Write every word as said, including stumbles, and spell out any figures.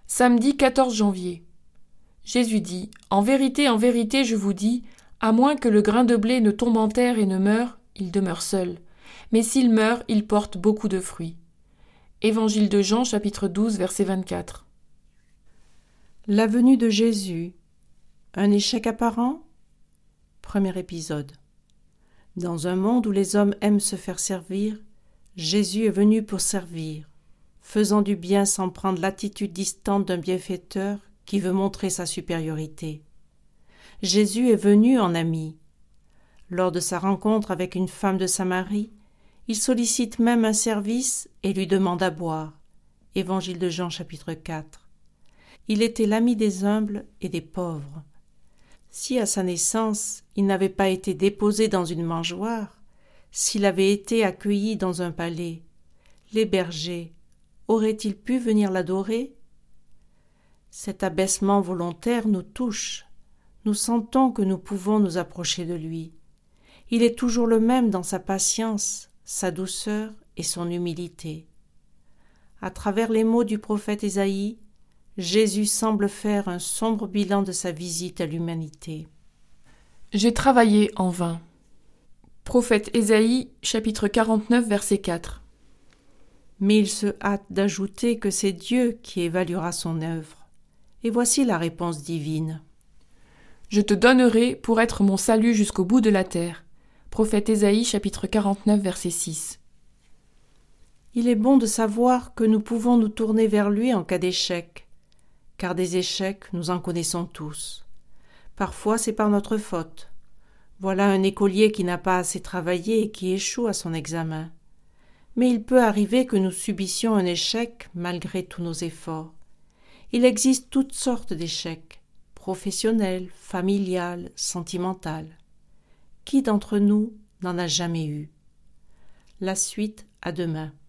Samedi quatorze janvier. Jésus dit : « En vérité, en vérité, je vous dis, à moins que le grain de blé ne tombe en terre et ne meure, il demeure seul. Mais s'il meurt, il porte beaucoup de fruits. » Évangile de Jean, chapitre douze, verset vingt-quatre. La venue de Jésus. Un échec apparent ? Premier épisode. Dans un monde où les hommes aiment se faire servir, Jésus est venu pour servir, faisant du bien sans prendre l'attitude distante d'un bienfaiteur qui veut montrer sa supériorité. Jésus est venu en ami. Lors de sa rencontre avec une femme de Samarie, il sollicite même un service et lui demande à boire. Évangile de Jean, chapitre quatre. Il était l'ami des humbles et des pauvres. Si à sa naissance, il n'avait pas été déposé dans une mangeoire, s'il avait été accueilli dans un palais, les bergers auraient-ils pu venir l'adorer ? Cet abaissement volontaire nous touche. Nous sentons que nous pouvons nous approcher de lui. Il est toujours le même dans sa patience, sa douceur et son humilité. À travers les mots du prophète Ésaïe, Jésus semble faire un sombre bilan de sa visite à l'humanité. J'ai travaillé en vain. Prophète Ésaïe, chapitre quarante-neuf, verset quatre. Mais il se hâte d'ajouter que c'est Dieu qui évaluera son œuvre. Et voici la réponse divine. Je te donnerai pour être mon salut jusqu'au bout de la terre. Prophète Ésaïe, chapitre quarante-neuf, verset six. Il est bon de savoir que nous pouvons nous tourner vers lui en cas d'échec, car des échecs, nous en connaissons tous. Parfois, c'est par notre faute. Voilà un écolier qui n'a pas assez travaillé et qui échoue à son examen. Mais il peut arriver que nous subissions un échec malgré tous nos efforts. Il existe toutes sortes d'échecs, professionnels, familial, sentimental. Qui d'entre nous n'en a jamais eu ? La suite à demain.